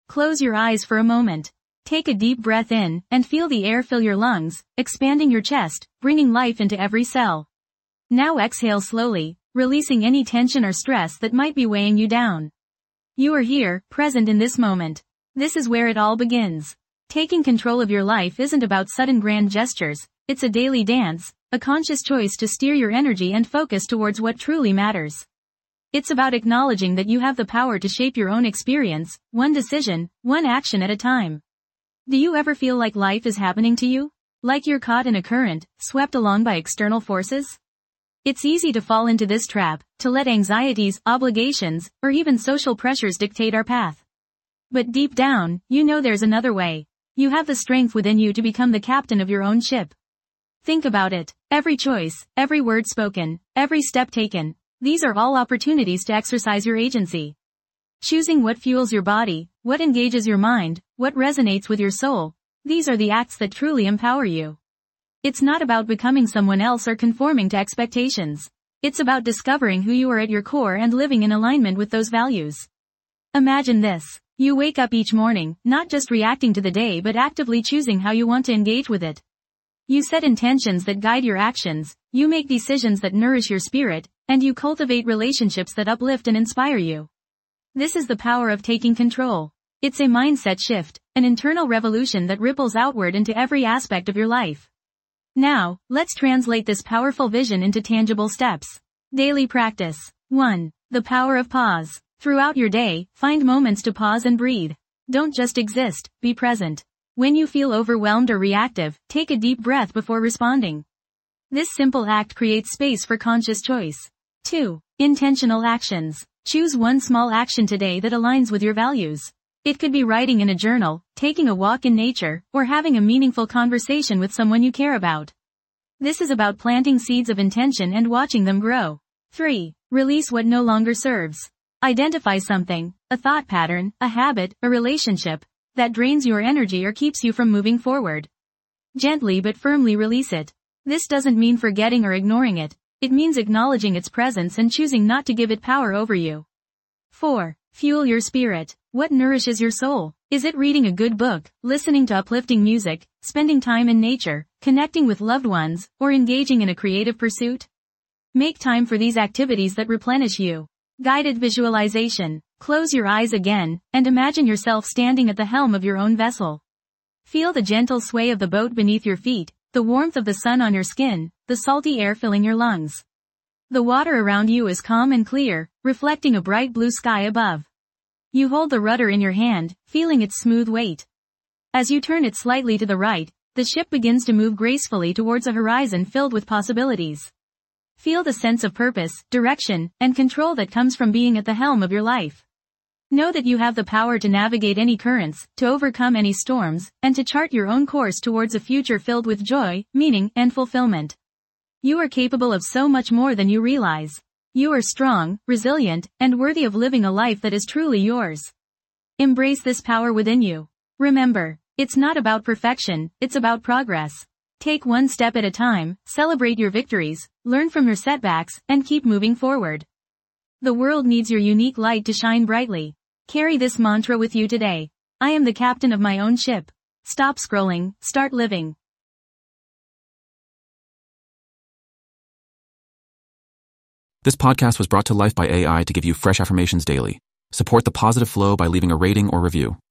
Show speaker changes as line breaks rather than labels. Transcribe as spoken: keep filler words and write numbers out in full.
Close your eyes for a moment. Take a deep breath in, and feel the air fill your lungs, expanding your chest, bringing life into every cell. Now exhale slowly, releasing any tension or stress that might be weighing you down. You are here, present in this moment. This is where it all begins. Taking control of your life isn't about sudden grand gestures, it's a daily dance, a conscious choice to steer your energy and focus towards what truly matters. It's about acknowledging that you have the power to shape your own experience, one decision, one action at a time. Do you ever feel like life is happening to you? Like you're caught in a current, swept along by external forces? It's easy to fall into this trap, to let anxieties, obligations, or even social pressures dictate our path. But deep down, you know there's another way. You have the strength within you to become the captain of your own ship. Think about it. Every choice, every word spoken, every step taken, these are all opportunities to exercise your agency. Choosing what fuels your body, what engages your mind, what resonates with your soul, these are the acts that truly empower you. It's not about becoming someone else or conforming to expectations. It's about discovering who you are at your core and living in alignment with those values. Imagine this. You wake up each morning, not just reacting to the day but actively choosing how you want to engage with it. You set intentions that guide your actions, you make decisions that nourish your spirit, and you cultivate relationships that uplift and inspire you. This is the power of taking control. It's a mindset shift, an internal revolution that ripples outward into every aspect of your life. Now, let's translate this powerful vision into tangible steps. Daily practice. one. The power of pause. Throughout your day, find moments to pause and breathe. Don't just exist, be present. When you feel overwhelmed or reactive, take a deep breath before responding. This simple act creates space for conscious choice. two. Intentional actions. Choose one small action today that aligns with your values. It could be writing in a journal, taking a walk in nature, or having a meaningful conversation with someone you care about. This is about planting seeds of intention and watching them grow. three. Release what no longer serves. Identify something, a thought pattern, a habit, a relationship, that drains your energy or keeps you from moving forward. Gently but firmly release it. This doesn't mean forgetting or ignoring it. It means acknowledging its presence and choosing not to give it power over you. four. Fuel your spirit. What nourishes your soul? Is it reading a good book, listening to uplifting music, spending time in nature, connecting with loved ones, or engaging in a creative pursuit? Make time for these activities that replenish you. Guided visualization. Close your eyes again, and imagine yourself standing at the helm of your own vessel. Feel the gentle sway of the boat beneath your feet, the warmth of the sun on your skin, the salty air filling your lungs. The water around you is calm and clear, reflecting a bright blue sky above. You hold the rudder in your hand, feeling its smooth weight. As you turn it slightly to the right, the ship begins to move gracefully towards a horizon filled with possibilities. Feel the sense of purpose, direction, and control that comes from being at the helm of your life. Know that you have the power to navigate any currents, to overcome any storms, and to chart your own course towards a future filled with joy, meaning, and fulfillment. You are capable of so much more than you realize. You are strong, resilient, and worthy of living a life that is truly yours. Embrace this power within you. Remember, it's not about perfection, it's about progress. Take one step at a time, celebrate your victories, learn from your setbacks, and keep moving forward. The world needs your unique light to shine brightly. Carry this mantra with you today. I am the captain of my own ship. Stop scrolling, start living.
This podcast was brought to life by A I to give you fresh affirmations daily. Support the positive flow by leaving a rating or review.